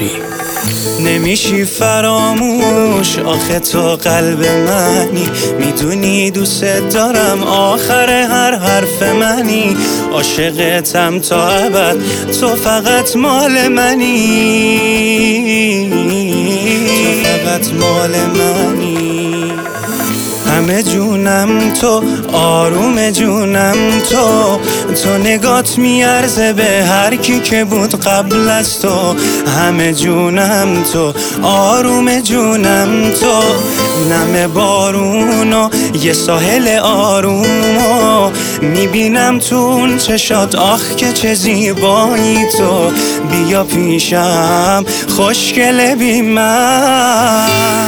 میری. نمیشی فراموش، آخه تو قلب منی، میدونی دوست دارم، آخر هر حرف منی، عاشقتم تا ابد، تو فقط مال منی، تو فقط مال منی. همه جونم تو، آروم جونم تو نگات میارزه به هر کی که بود قبل از تو. همه جونم تو، آروم جونم تو، نم بارون و یه ساحل آروم میبینم تو اون چشات، آخ که چه زیبایی تو، بیا پیشم خوشگل بی من.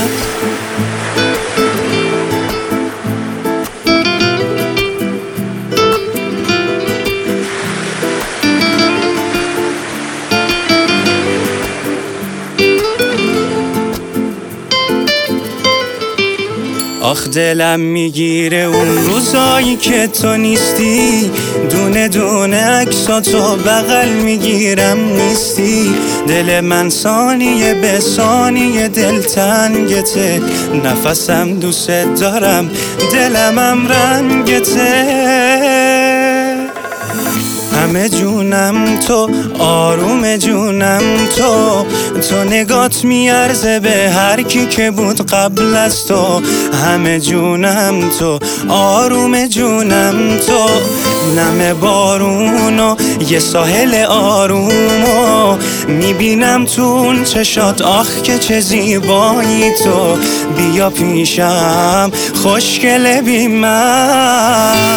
آخ دلم میگیره اون روزایی که تو نیستی، دونه دونه عکساتو بغل میگیرم نیستی. دل من ثانیه به ثانیه دلتنگته، نفسم دوست دارم، دلمم رنگته. همه جونم تو، آروم جونم تو نگات میارزه به هر کی که بود قبل از تو. همه جونم تو، آروم جونم تو، نم بارون و یه ساحل آروم میبینم تو اون چشات، آخ که چه زیبایی تو، بیا پیشم خوشگل بی من.